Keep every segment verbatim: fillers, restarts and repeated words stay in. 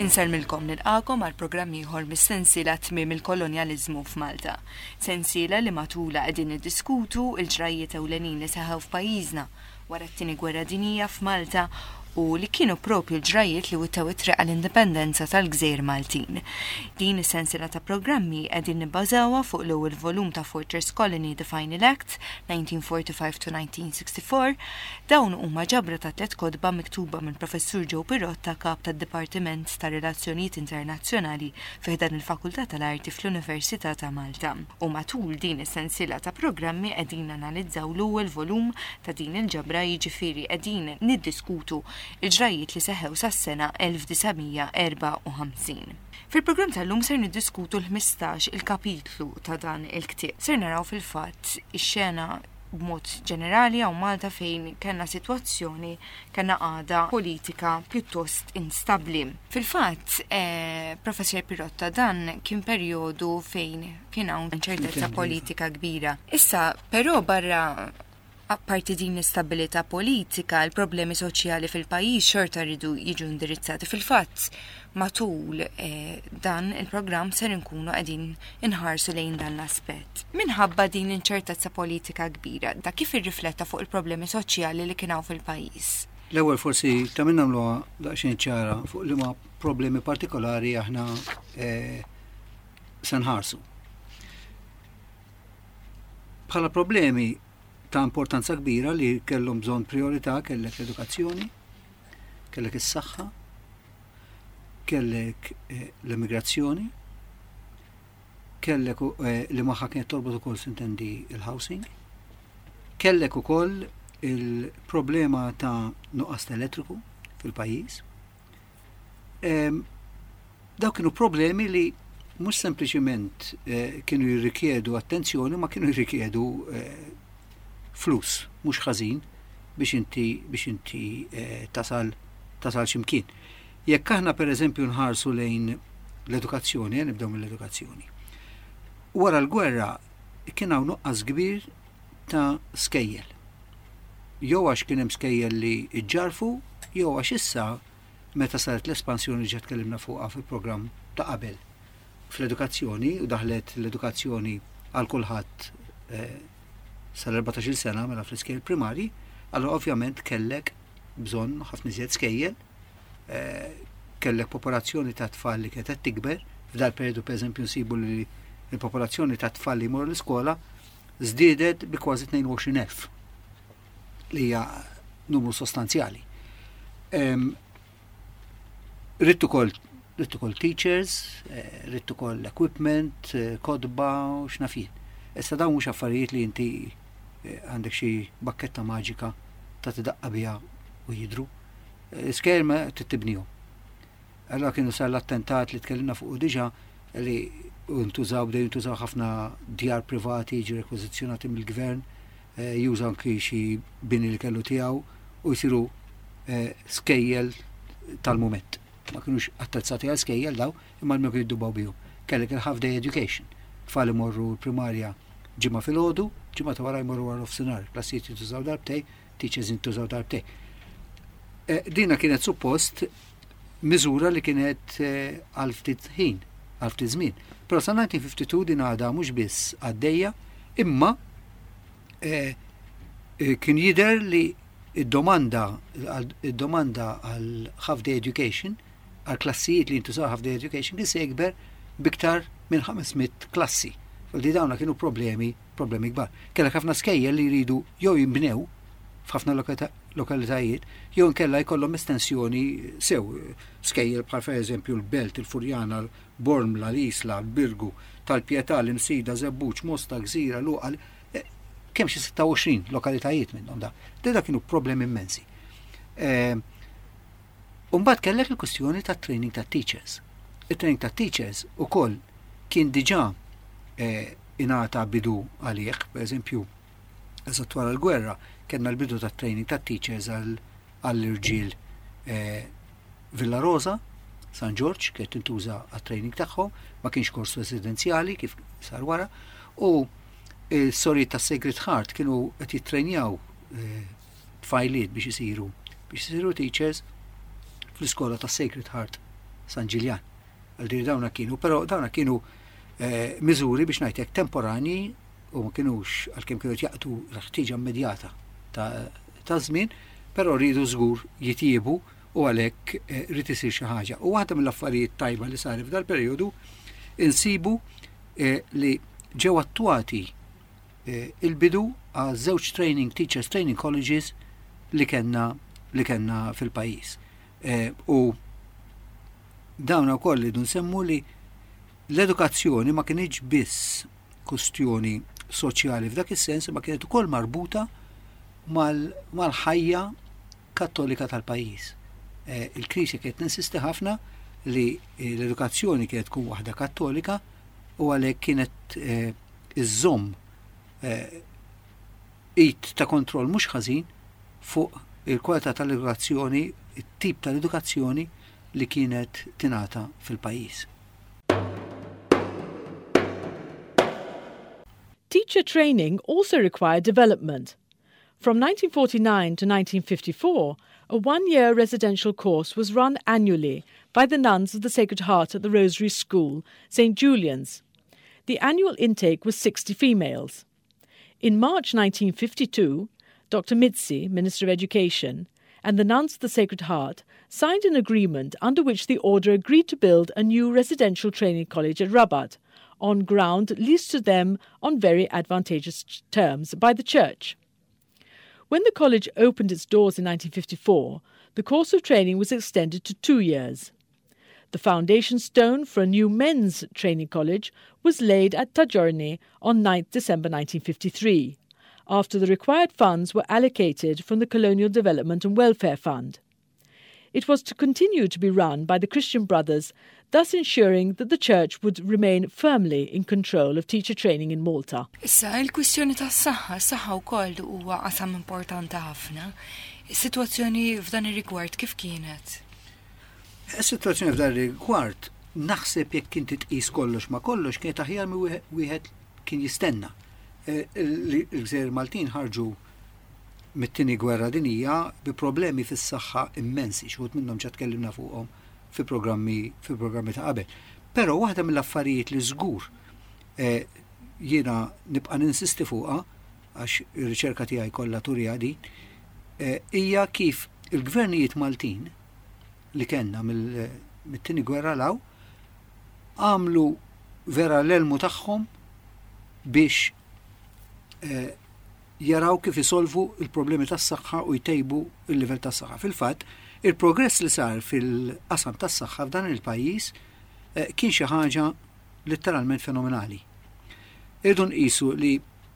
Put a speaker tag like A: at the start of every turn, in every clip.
A: Inselmilkom nilqakom għal programm ieħor mis-sensiela tmiem il-kolonjaliżmu f'Malta. Sensiela li matula qegħdin niddiskutu l-ġrajiet ewlenin li seħħew f'pajjiżna wara t-tieni gwerra dinjija f'Malta u li kienu propju l-ġrajiet li wittew it-triq għall-indipendenza tal-Gżejjer Maltin. Din is-sensiela ta' programmi qegħdin nibbażawha fuq l-ewwel volum ta' Fortress Colony Defining Act nineteen forty-five to nineteen sixty-four. Dawn huma ġabra ta' tliet kotba miktuba minn Professur Joe Pirotta, kap tad-Dipartiment ta' Relazzjonijiet Internazzjonali fiħdan il-Fakultà tal-Arti fl-Università ta' Malta. U matul din is-sensiela ta' programmi qegħdin analizzaw l-ewwel volum ta' din il-ġabra, jiġifieri qegħdin niddiskutu il-ġrajiet li seħew sas-sena elf tisgħemija erba' u ħamsin. Fil-programm tal-lum ser niddiskutu l-ħmistax il-kapitlu ta' dan il-ktieb. Ser naraw fil-fatt ix-xena b'mod ġenerali għaw Malta fejn kellna sitwazzjoni, kellna għada politika pjuttost instabli. Fil-fatt, eh, Professor Pirotta, dan kien perjodu fejn kien hawn inċertezza politika kbira. Issa, però barra apparti din l-istabilità politika, l-problemi soċjali fil-pajjiż xorta rridu jiġu indirizzati. Fil-fatt, matul eh, dan il-programm ser nkunu qegħdin inħarsu lejn dan l-aspett. Minħabba din l-inċertezza politika kbira, da kif irrifletta fuq il-problemi soċjali li kien hawn fil-pajjiż?
B: L-ewwel forsi ta' minn nagħmluha daqsxejn ċara fuq liema problemi partikolari aħna eh, se nħarsu. Bħala problemi ta' importanza kbira li kellhom bżonn priorità, kellek l-edukazzjoni, kellek is-saħħa, kellek eh, l-immigrazzjoni, kellek eh, li magħha kienet torbot ukoll sintendi il-housing, kellek ukoll il-problema ta' nuqqas elettriku fil-pajjiż. Ehm, daw kienu problemi li mhux sempliċiment eh, kienu jirrikjedu attenzjoni, ma kienu jirrikjedu eh, flus, mhux ħażin biex inti biex inti eh, tasal tasal x'imkien. Jekk aħna pereżempju nħarsu lejn l-edukazzjoni, nibdew mill-edukazzjoni. Wara l-gwerra kien hawn nuqqas kbir ta' skejjel. Jew għax kien hemm skejjel li ġġarfu, jew għax issa meta saret l-espansjoni li ġiet tkellimna fuqha fil-programm ta' qabel fl-edukazzjoni u daħlet l-edukazzjoni għal kulħadd eh, sal-erbatax-il sena mela fl-iskejjel primari, allora ovvjament kellek bżonn ħafna iżjed skejjel, eh, kellek popolazzjoni ta' tfal li kienet qed tikber, f'dal periodu pereżempju nsibu li l-popolazzjoni ta' tfal li jmorru l-iskola żdiedet bi kważi tnejn u għoxrin elf li hija numru sostanzjali. Um, Rid ukoll rid ukoll teachers, eh, rid ukoll equipment, eh, kodba u x'nafin. Issa dawn mhux affarijiet li inti għandek xi bakketta maġika ta' tidaqqa biha u jidru. Iskejjel ma tittibnihom. Allura kienu sar l-attentat li tkellimna fuq diġà li ntużaw bdew jintużaw ħafna djar privati jiġu rekwiżizzjonati mill-gvern, jużaw anki xi bini li kellu tiegħu u jsiru skejjel tal-mument. Ma kinux attrezzati għal skejjel daw, imma l kienu jiddubaw bihom. Kellek il-half day education. Tfal imorru l-primarja ġimma fil-ħodu, ġimma ta' wara jmorru għal ofsinar, klassijiet jintużaw darbtej, teachers jintużaw darbtej. E, dina kienet suppost miżura li kienet għal ftit ħin, għal ftit żmien. Però sa' nineteen fifty-two din għadha mhux biss għaddejja, imma e, e, kien jidher li id-domanda id-domanda għal half day education, għal klassijiet li jintużaw half day education kien se jikber biktar minn ħamesmien klassi. Li dawna kienu problemi, problemi kbar. Kellek ħafna skejjel li jridu jew jinbnew f'ħafna lokalitajiet, jew nkella jkollhom estensjoni sew skejjel bħal pereżempju l-Belt, il-Furjana, l-Bormla, l-Isla, l-Birgu, tal-Pjetà, l-Imsida, Żebbuġ, Mosta, Gżira, Luqa, kemm xi sitta u għoxrin lokalitajiet minnhom da. Da kienu problemi immensi. U mbagħad kellek il-kwestjoni tat-training tat-teachers. Il-training tat-teachers ukoll kien diġà Eh, inata bidu għalih, per eżempju, eżatt wara l-gwerra, kellna l-bidu ta' training ta' teachers għall-irġiel eh, Villa Rosa, San George, kienet tintuża għat-training tagħhom, ma kienx kors residenzjali kif sar wara, u s-sorri ta' Sacred Heart kienu qed jittrejnjaw eh, tfajliet biex isiru biex isiru teachers fl-iskola ta' Sacred Heart San Ġiljan. Għaldiri dawna kienu, però dawna kienu eh, miżuri biex ngħidlek temporani u ma kienux għalkemm kienu jaqtu l-ħtieġa immedjata ta' żmien, però rridu żgur jitjiebu u għalhekk eh, rrid isir xi ħaġa. U waħda mill-affarijiet tajba li sar f'dal perjodu insibu eh, li ġew attwati eh, il-bidu għal żewġ training teachers training colleges li kellna li kellna fil-pajjiż. Eh, u dawna wkoll li nsemmu li l-edukazzjoni ma kienx biss kwestjoni soċjali f'dak is-sens, ma kienet ukoll marbuta mal-ħajja kattolika tal-pajjiż. Eh, il-Knisja kienet ninsisti ħafna li l-edukazzjoni kienet tkun waħda kattolika u għalhekk kienet eh, iżżomm eh, it ta' kontroll mhux ħażin fuq il-kwalità tal-edukazzjoni, it-tip tal-edukazzjoni li kienet tingħata fil-pajjiż.
C: Teacher training also required development. From nineteen forty-nine to nineteen fifty-four, a one-year residential course was run annually by the nuns of the Sacred Heart at the Rosary School, Saint Julian's. The annual intake was sixty females. In March nineteen fifty-two, Doctor Mitzi, Minister of Education, and the nuns of the Sacred Heart signed an agreement under which the order agreed to build a new residential training college at Rabat, on ground leased to them on very advantageous terms by the Church. When the college opened its doors in nineteen fifty-four, the course of training was extended to two years. The foundation stone for a new men's training college was laid at Tajorni on ninth of December nineteen fifty-three, after the required funds were allocated from the Colonial Development and Welfare Fund. It was to continue to be run by the Christian Brothers, thus ensuring that the Church would remain firmly in control of teacher training in Malta.
A: Issa, il-kwistjoni tas-saħħa, s-saħħa wkoll huwa qasam importanti ħafna. Is-sitwazzjoni f'dan ir-rigward kif kienet?
B: Is-sitwazzjoni f'dan ir-rigward naħseb jekk inti tqis kollox ma kollox kienet aħjar mi wieħed kien jistenna. Il-Gżejjer Maltin ħarġu mit-tieni gwerra dinija bi problemi fis-saħħa immensi, x'wħud minnhom ġa tkellimna fuqhom fi programmi fi programmi ta' qabel. Però waħda mill-affarijiet li żgur eh, jiena nibqa' ninsisti fuqha għax ir-riċerka tiegħi kollha turija din hija eh, kif il-gvernijiet Maltin li kellna mit-tieni gwerra law għamlu vera l-elmu tagħhom biex eh, jaraw kif isolvu il-problemi tas-saħħa u jtejbu il-livell tas-saħħa. Fil-fatt, il-progress li sar fil-qasam tas-saħħa f'dan il-pajjiż eh, kien xi ħaġa letteralment fenomenali. Irdu nqisu li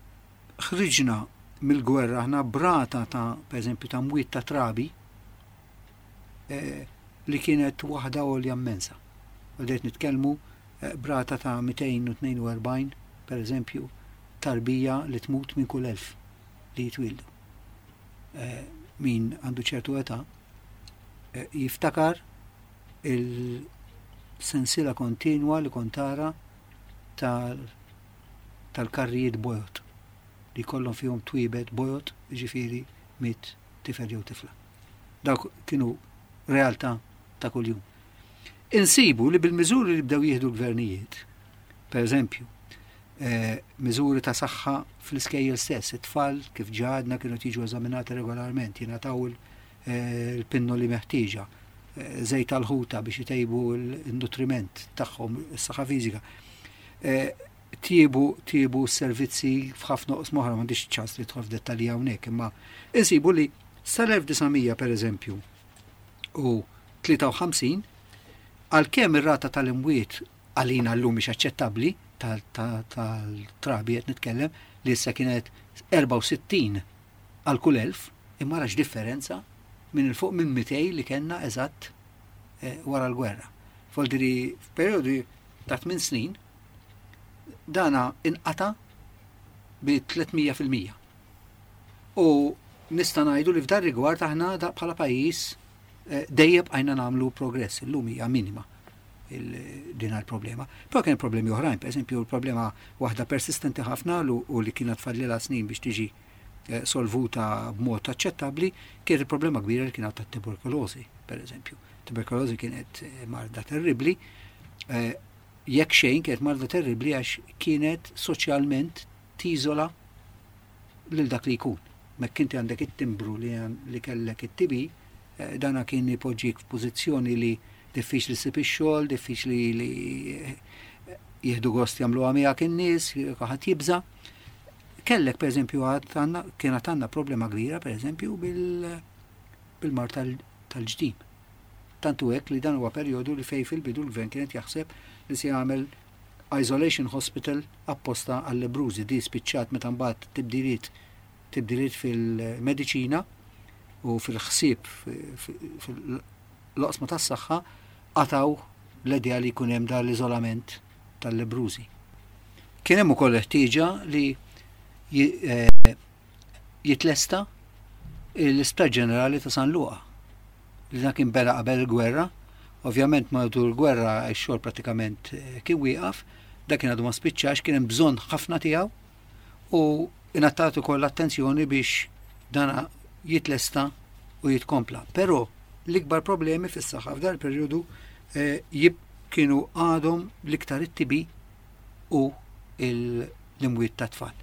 B: ħriġna mill-gwerra aħna brata ta' pereżempju ta' mwiet ta' trabi eh, li kienet waħda għolja immensa. Għadet nitkellmu eh, brata ta' mitejn u tnejn u erbgħin pereżempju tarbija li tmut minn kull elf li jitwildu. Eh, min għandu ċertu età eh, jiftakar il-sensila kontinwa li kontara tal-karrijiet bojot li kollhom fihom twibet bojot ġifieri mit tifel jew tifla. Dawk kienu realtà ta' kuljum. Insibu li bil-miżuri li bdew jieħdu l-gvernijiet, per eżempju, Eh, miżuri ta' saħħa fl-iskejjel stess, it-tfal kif ġadna kienu tiġu eżaminati regolarment, jingħataw il-pinnu li meħtieġa, eh, żejt tal-ħuta biex jtejbu l-nutriment tagħhom, is-saħħa fiżika. Eh, tiebu tiebu s-servizzi f'ħafna oqsma oħra m'għandix ċans li tħoff dettalji hawnhekk, imma insibu li sal-elf tisa' pereżempju u tlieta u ħamsin għalkemm ir-rata tal-imwiet għalina llum mhix aċċettabbli tal-trabi qed nitkellem li issa kienet erba' u sittin għal kull elf, imma rax differenza minn il fuq minn mitej li kellna eżatt eh, wara l-gwerra. Foldiri f'perjodi ta' tmien snin dana inqata bi tlietmija fil-mija. U nista' ngħidu li f'dan rigward aħna bħala pajjiż eh, dejjem bqajna nagħmlu progress, illum hija minima din il-problema. Però kien problemi oħrajn, per esempio il-problema waħda persistenti ħafna u li kienet tfadlilha snin biex tiġi solvuta b'mod aċċettabbli kien il-problema kbira li kien ta' tuberkulosi, per eżempju. tuberkulosi kienet marda terribli, jekk xejn kienet marda terribli għax kienet soċjalment tiżola lil dak li jkun. Mek inti għandek it-timbru li li kellek it-T B, dana kien ipoġġik f'pożizzjoni li diffiċli ssib ix-xogħol, diffiċli li jieħdu gost jagħmluha miegħek in-nies, ħadd jibża. Kellek pereżempju għandna kienet għandna problema kbira pereżempju bil bil-mar tal-ġdiem. Tantu hekk li dan huwa perjodu li fejn fil-bidu l-gvern kienet jaħseb li se jagħmel isolation hospital apposta għall-lebrużi di spiċċat meta mbagħad tibdiliet tibdiliet fil-mediċina u fil-ħsieb fil-loqsma tas-saħħa qataw l-idea li jkun hemm dan l-iżolament tal-lebrużi. Kien hemm ukoll ħtieġa li jitlesta l-Isptar Ġenerali ta' San Luqa li dan kien beda qabel il-gwerra. Ovvjament matul il-gwerra x-xogħol pratikament kien wieqaf, dak kien għadu ma spiċċax, kien hemm bżonn ħafna tiegħu u ingħattat ukoll l-attenzjoni biex dan jitlesta u jitkompla. Però l-ikbar problemi fis-saħħa f'dan il-perjodu jib kienu għadhom l-iktar it-T B u l-imwiet ta' tfal.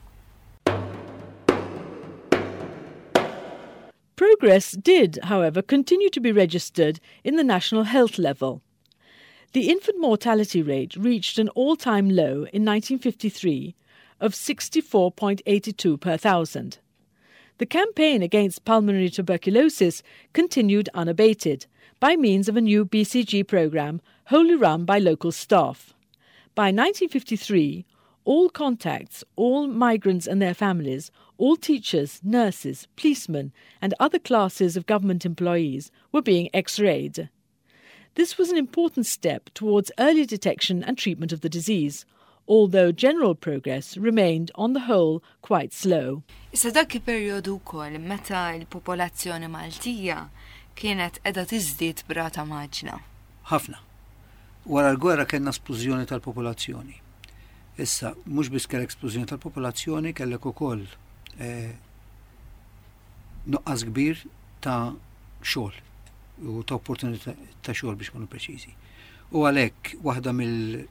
C: Progress did, however, continue to be registered in the national health level. The infant mortality rate reached an all-time low in nineteen fifty-three of sixty-four point eight two per thousand. The campaign against pulmonary tuberculosis continued unabated by means of a new B C G programme wholly run by local staff. By nineteen fifty-three, all contacts, all migrants and their families, all teachers, nurses, policemen and other classes of government employees were being X-rayed. This was an important step towards early detection and treatment of the disease, although general progress remained on the whole quite slow.
A: Issa dak il-perjodu wkoll meta l-popolazzjoni Maltija kienet qiegħda tiżdied b'rata maġna.
B: Ħafna. Wara l-gwerra kellna splużjoni tal-popolazzjoni. Issa, mhux biss kellek esplużjoni tal-popolazzjoni, kellek ukoll eh, nuqqas kbir ta' xogħol u ta' opportunità ta' xogħol biex nkunu preċiżi. U għalhekk waħda mill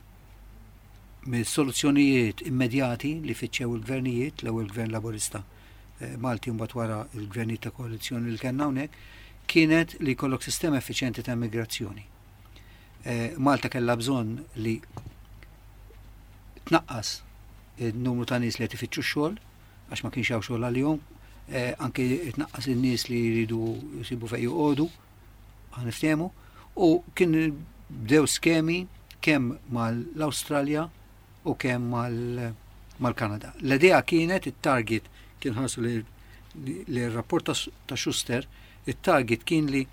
B: mill-soluzzjonijiet immedjati li fittxew il-gvernijiet, l-ewwel gvern laburista eh, Malti mbagħad wara il-gvernijiet ta' koalizzjoni li kellna hawnhekk, kienet li jkollok sistema effiċjenti ta' immigrazzjoni. Eh, Malta kellha bżonn li tnaqqas il-numru ta' nies li qed ifittxu x-xogħol għax ma kienx hawn xogħol għalihom, eh, anke tnaqqas in-nies li jridu jsibu fejn joqogħdu ħaniftehmu, u kien bdew skemi kemm mal-Awstralja u kemm mal-Kanada. L-idea kienet it-target kien ħarsu li l-rapport ta' Schuster, it-target kien li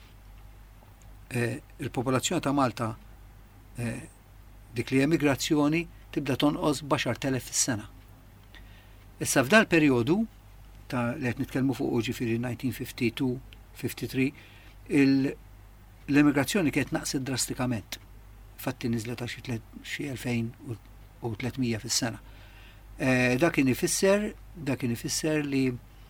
B: eh, il-popolazzjoni ta' Malta eh, dik li emigrazzjoni tibda tonqos baxar telef fis-sena. Issa f'dal perjodu ta' li qed nitkellmu fuq ġifieri nineteen fifty-two fifty-three l-immigrazzjoni kienet naqset drastikament. Fatti niżlet għal xi elfejn u tlietmija fis-sena. Eh, dak kien ifisser, dak kien ifisser li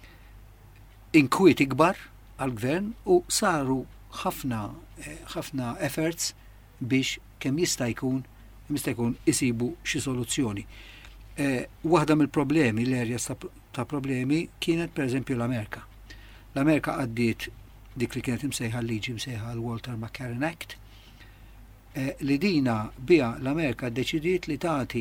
B: inkwiet ikbar għall-gvern u saru ħafna ħafna efforts biex kemm jista' jkun jista' jkun isibu xi soluzzjoni. Eh, waħda mill-problemi, l-areas ta' problemi kienet pereżempju l-Amerika. L-Amerika għaddiet dik li kienet imsejħa liġi msejħa l-Walter McCarran Act, eh, li dina biha l-Amerika ddeċidiet li tagħti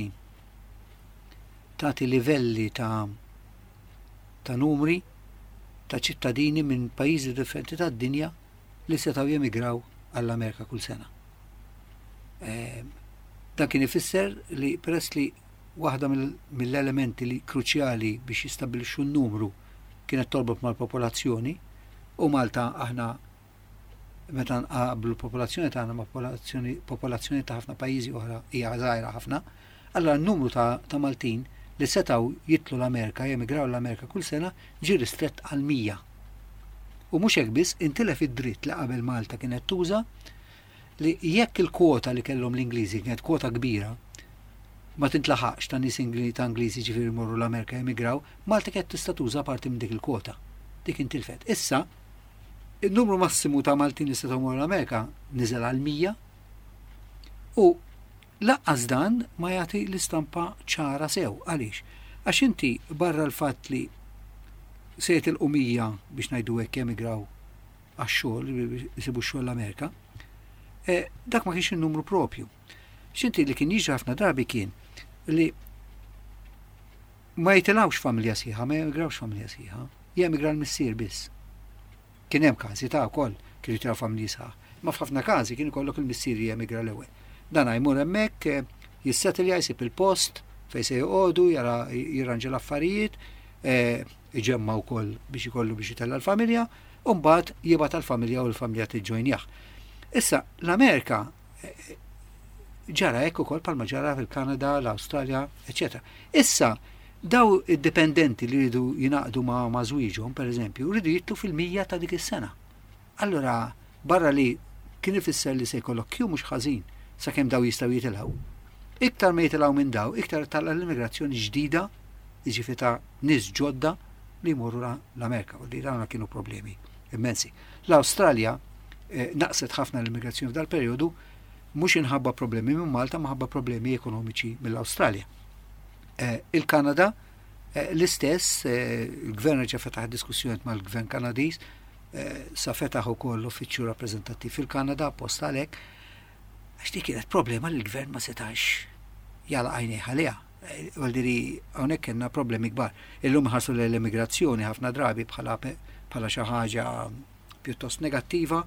B: tagħti livelli ta' ta' numri ta' ċittadini minn pajjiżi differenti tad-dinja li setgħu jemigraw għall-Amerika kull sena. Eh, Dan kien ifisser li peress li waħda mill-elementi li kruċjali biex jistabbilixxu n-numru kienet torbot mal-popolazzjoni, u Malta aħna meta nqablu l-popolazzjoni tagħna ma' popolazzjoni popolazzjoni ta' ħafna pajjiżi oħra hija żgħira ħafna, allura n-numru ta', ta Maltin li setgħu jitlu l-Amerika, jemigraw l-Amerika kull sena ġie ristrett għal mija. U mhux hekk biss intilef id-dritt li qabel Malta kienet tuża li jekk il-kwota li kellhom l-Ingliżi kienet kwota kbira ma tintlaħaqx ta' nies ta' Ingliżi ġifieri jmorru l-Amerika jemigraw, Malta kienet tista' tuża parti minn dik il-kwota. Dik intilfet. Issa il-numru massimu ta' Maltin li setgħu morru l-Amerika niżel għal mija u laqqas dan ma jagħti l-istampa ċara sew. Għaliex? Għax inti barra l-fatt li se jitilqu mija biex ngħidu hekk emigraw għax-xogħol, jisibu x-xogħol l-Amerika, eh, dak ma kienx in-numru propju. X'inti li kien jiġri ħafna drabi kien li ma jitilawx familja sieħa, ma jemigrawx familja sieħa, jemigra l-missier biss. Kien hemm każi ta' wkoll kienu jitiraw familji sieħa, ma f'ħafna każi kien ikollok il-missier jemigra l-ewwel. Dan jmur hemmhekk jissettilja jsib il-post fejn se joqogħdu jara jirranġa l-affarijiet, iġemma wkoll biex ikollu biex jitella l-familja, u mbagħad jibgħat għall-familja u l-familja tiġġojnjah. Issa l-Amerika ġara hekk ukoll bħalma ġara fil-Kanada, l-Awstralja, eċetera. Issa daw id-dipendenti li jridu jinaqdu ma' ma' żwieġhom, pereżempju, jridu jitlu fil-mija ta' dik is-sena. Allura barra li kien ifisser li se jkollok kju mhux ħażin sakemm daw jistgħu jitilgħu. Iktar ma jitilgħu minn daw, iktar talla l-immigrazzjoni ġdida, jiġifieri ta' nies ġodda li jmorru l-Amerika, u li dawn kienu problemi immensi. L-Awstralja eh, naqset ħafna l-immigrazzjoni f'dal perjodu mhux inħabba problemi minn Malta, ma ħabba problemi ekonomiċi mill-Awstralja. Eh, il-Kanada eh, l-istess, eh, il-gvern reġa' fetaħ diskussjoni mal-gvern Kanadiż, eh, sa fetaħ ukoll l-uffiċċju rappreżentattiv fil-Kanada appost għalhekk, għax dik kienet problema li l-gvern ma setax jala għajnejha għaliha. Għaldiri hawnhekk kellna problemi kbar. Illum ħarsu l-immigrazzjoni ħafna drabi bħala bħala xi ħaġa pjuttost negattiva.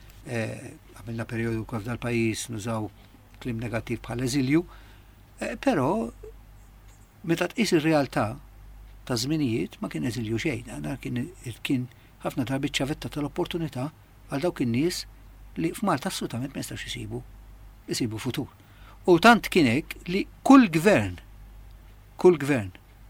B: Għamilna perjodu kif dal-pajjiż nużaw klim negattiv bħal eżilju, eh, però meta tqis ir-realtà ta' żminijiet ma kien eżilju xejn, għandna kien kien ħafna drabi ċavetta tal-opportunità għal dawk in-nies li f'Malta assolutament ma jistgħux isibu isibu futur. U tant kien hekk li kull gvern kull gvern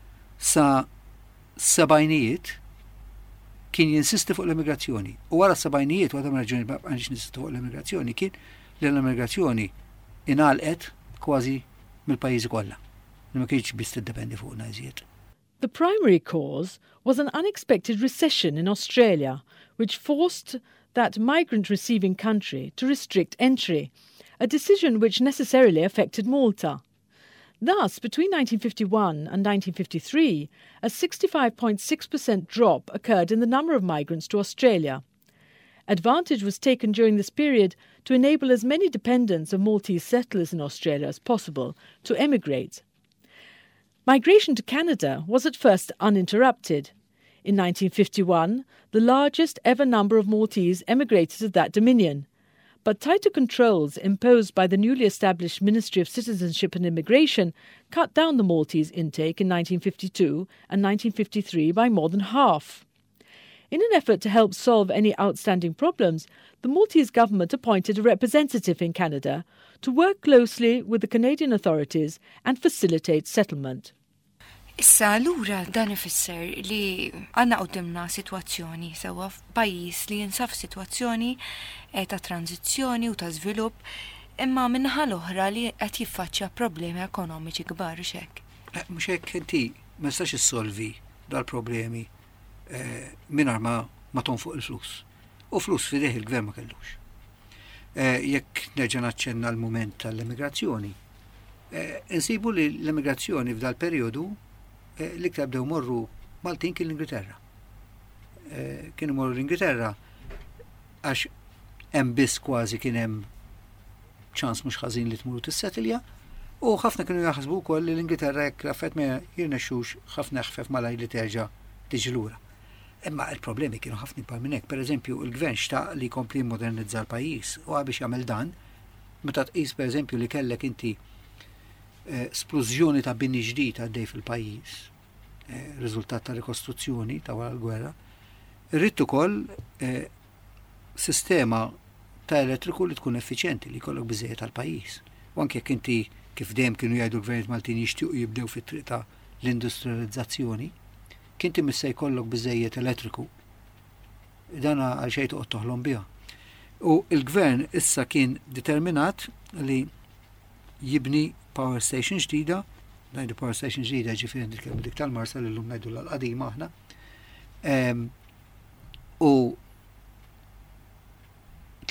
B: sa sabajnijiet kien jinsisti fuq l-immigrazzjoni. U wara s-sabajnijiet, wara raġuni ma għandix ninsisti fuq l-immigrazzjoni, kien li l-immigrazzjoni inalqet kważi mill-pajjiżi kollha. Ma kienx biss tiddependi fuqna iżjed.
C: The primary cause was an unexpected recession in Australia, which forced that migrant-receiving country to restrict entry, a decision which necessarily affected Malta. Thus, between nineteen fifty-one and nineteen fifty-three, a sixty-five point six percent drop occurred in the number of migrants to Australia. Advantage was taken during this period to enable as many dependents of Maltese settlers in Australia as possible to emigrate. Migration to Canada was at first uninterrupted. In nineteen fifty-one, the largest ever number of Maltese emigrated to that dominion. But tighter controls imposed by the newly established Ministry of Citizenship and Immigration cut down the Maltese intake in nineteen fifty-two and nineteen fifty-three by more than half. In an effort to help solve any outstanding problems, the Maltese government appointed a representative in Canada to work closely with the Canadian authorities and facilitate settlement.
A: Issa allura dan ifisser li għandna qudiemna sitwazzjoni sewwa f'pajjiż li jinsab f'sitwazzjoni ta' tranzizzjoni u ta' żvilupp, imma minnaħa l-oħra li qed jiffaċċja problemi ekonomiċi kbar x'hekk.
B: Mhux hekk inti ma tistax issolvi dal-problemi mingħajr ma ma tonfuq il-flus. U flus fideh il-gvern ma kellux. Jekk nerġa' naċċenna l-mument tal-immigrazzjoni, insibu li l-immigrazzjoni f'dal perjodu l-iktar bdew morru Maltin kien l-Ingilterra. Kienu morru l-Ingilterra għax hemm biss kważi kien hemm ċans mhux ħażin li tmuru tissettilja, u ħafna kienu jaħsbu wkoll li l-Ingilterra jekk rafet ma jirnexxux ħafna ħfef malaj li terġa' tiġi lura. Imma l-problemi kienu ħafna ikbar minn hekk. Pereżempju, il-gvern xtaq li jkompli modernizza l-pajjiż u biex jagħmel dan, meta tqis pereżempju li kellek inti splużjoni ta' bini ġdid għaddej fil-pajjiż, riżultat ta' rikostruzzjoni ta' wara l-gwerra, irrid ukoll sistema ta' elettriku li tkun effiċjenti li jkollok biżejjed tal-pajjiż. U anke jekk inti kif dejjem kienu jgħidu l-gvernijiet Maltin jixtiequ jibdew fit-triq ta' l-industrializzazzjoni, kien inti missa jkollok biżejjed elettriku. Dan għal xejn toqgħod toħlom biha. U l-gvern issa kien determinat li jibni power station ġdida, ngħidu power station ġdida ġifieri nitkellmu dik tal-Marsal illum ngħidu l-qadima aħna. U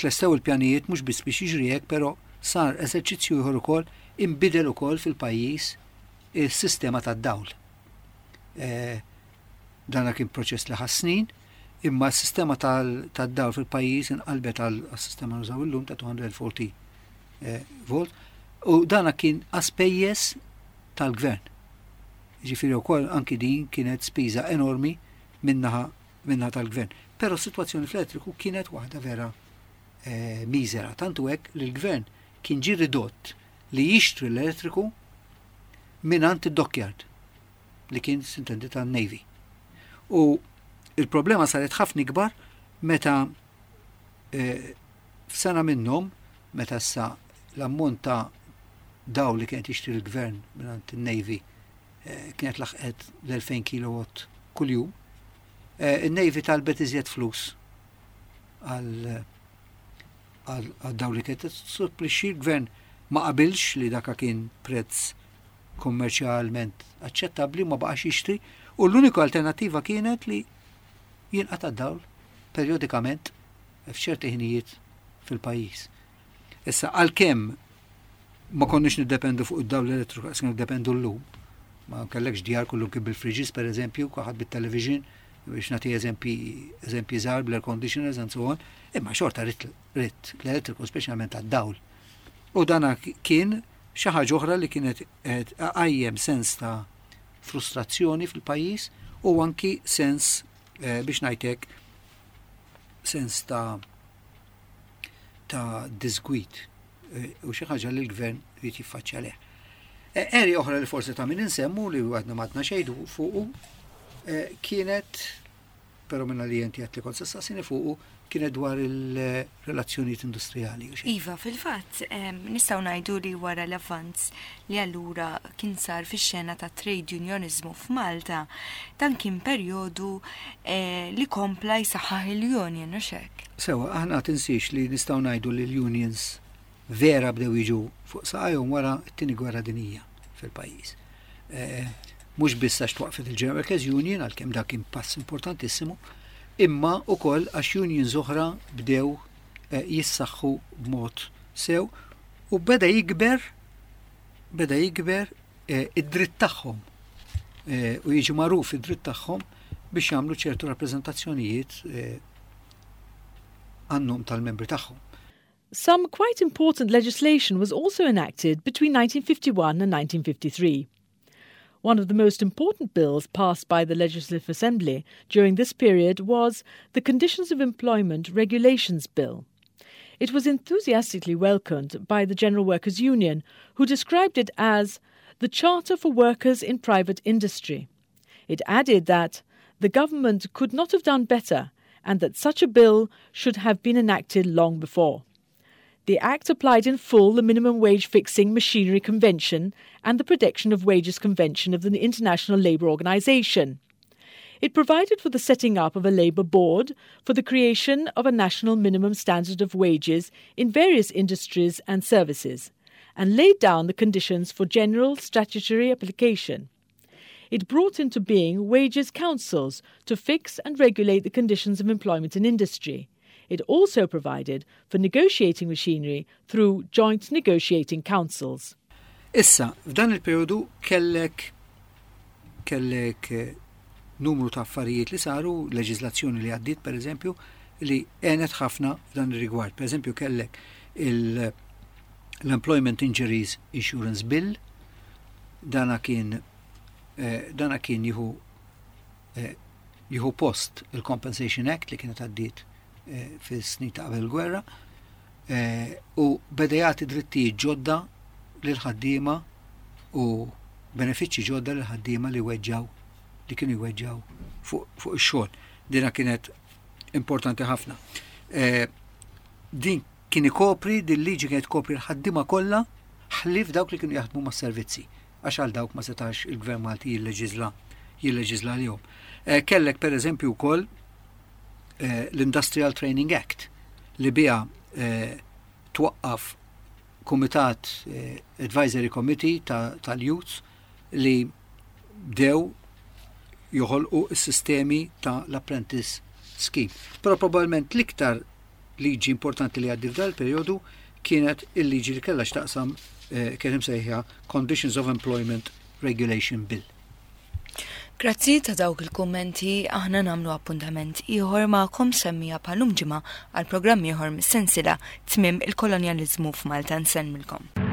B: tlestew il-pjanijiet mhux biss biex jiġri hekk, però sar eżerċizzju ieħor ukoll inbidel ukoll fil-pajjiż is-sistema tad-dawl. Eh, dan kien proċess li ħadd snin, imma s-sistema tad-dawl fil-pajjiż inqalbet għall-sistema nużaw illum ta' two hundred forty eh, volt, u dan kien aspejjeż tal-gvern. Ġifieri wkoll anki din kienet spiża enormi minnaħa minnaħa tal-gvern. Però s-sitwazzjoni fl-elettriku kienet waħda vera eh, miżera. Tantu hekk li l-gvern kien ġie ridott li jixtri l-elettriku minant id-dockyard li kien sintendi tan-Navy. U il-problema saret ħafna ikbar meta eh, f'sena minnhom meta issa l-ammont ta' dawl li kienet jixtri l-gvern minant in-Navy eh, kienet laħqet l-elfejn kilowatt kuljum. Eh, il-Navy talbet iżjed flus għal għal dawl li kienet supplixxi l-gvern ma qabilx li daka kien prezz kommerċjalment aċċettabbli ma baqax jixtri u l-unika alternattiva kienet li jinqata' d-dawl perjodikament f'ċerti ħinijiet fil-pajjiż. Issa għalkemm ma konniex niddependu fuq id-dawl elettriku qas niddependu llum. Ma kellekx djar kullu kien bil-friġis pereżempju, kwaħad bit-television biex nagħti eżempji eżempji żgħar bl-air conditioners and so on, imma xorta rid rid l-elettriku speċjalment għad-dawl. U dana kien xi ħaġa oħra li kienet għajjem sens ta' frustrazzjoni fil-pajjiż u anki sens eh, biex ngħidlek sens ta' ta' disgwid eh, u xi ħaġa li l-gvern jrid jiffaċċja leh. Eh, eri oħra li forsi ta' min insemmu li għadna madna xejdu fuqu eh, kienet, però minna li jenti għatti kont sassasini fuqu, kienet dwar il-relazzjonijiet industrijali.
A: Iva, fil-fatt, nistaw ngħidu li wara l-avvanz li allura kien sar fix-xena ta' trade unionizmu f'Malta, dan kien perjodu li kompla jsaħħaħ il-union, u xek.
B: Sewa, aħna tinsix li nistaw ngħidu li l-unions vera bdew jiġu fuq saqajhom wara t-tieni gwerra dinija fil-pajjiż. Mhux biss għax twaqfet il-General Workers Union għalkemm dak kien pass importantissimu, imma ukoll għax unions oħra bdew eh, jissaħħu b'mod sew u beda jikber beda jikber eh, id-dritt tagħhom eh, u jiġu magħruf id-dritt tagħhom biex jagħmlu ċertu rappreżentazzjonijiet għannhom eh, tal-membri tagħhom.
C: Some quite important legislation was also enacted between nineteen fifty-one and nineteen fifty-three. One of the most important bills passed by the Legislative Assembly during this period was the Conditions of Employment Regulations Bill. It was enthusiastically welcomed by the General Workers' Union, who described it as the Charter for Workers in Private Industry. It added that the government could not have done better and that such a bill should have been enacted long before. The Act applied in full the Minimum Wage Fixing Machinery Convention and the Protection of Wages Convention of the International Labour Organization. It provided for the setting up of a labour board, for the creation of a national minimum standard of wages in various industries and services, and laid down the conditions for general statutory application. It brought into being wages councils to fix and regulate the conditions of employment in industry. It also provided for negotiating machinery through joint negotiating councils.
B: Issa, f'dan il-periodu kellek kellek numru ta' affarijiet li saru, leġislazzjoni li għaddit per eżempju, li għenet ħafna f'dan il-rigward. Per eżempju kellek l-Employment Injuries Insurance Bill, dana kien eh, dana kien jihu eh, jihu post il-Compensation Act li kienet għaddit Eh, fis-snin ta' qabel gwerra eh, u beda jagħti drittijiet ġodda lil ħaddiema u benefiċċji ġodda lil ħaddiema li weġġaw li kienu jweġġaw fuq fuq ix-xogħol. Dina kienet importanti ħafna. Eh, din kien ikopri din liġi kienet kopri l-ħaddiema kollha ħlief dawk li kienu jaħdmu mas-servizzi għax għal dawk ma setax il-Gvern Malti jilleġisla jilleġisla lihom. Eh, kellek pereżempju wkoll Uh, l-Industrial Training Act li bija uh, twaqqaf Kumitat uh, Advisory Committee tal-Youth ta li bdew joħolqu s-sistemi ta' l-Apprentice Scheme. Però probabbilment l-iktar liġi importanti li għaddi f'dal perjodu kienet il-liġi li kellha x'taqsam kien imsejħa Conditions of Employment Regulation Bill.
A: Grazzi ta' dawk il-kummenti, aħna nagħmlu appuntament ieħor magħkom semmija bħalum ġimgħa għal programm ieħor mis-sensiela tmiem il-kolonjaliżmu f'Malta nsemmilkom.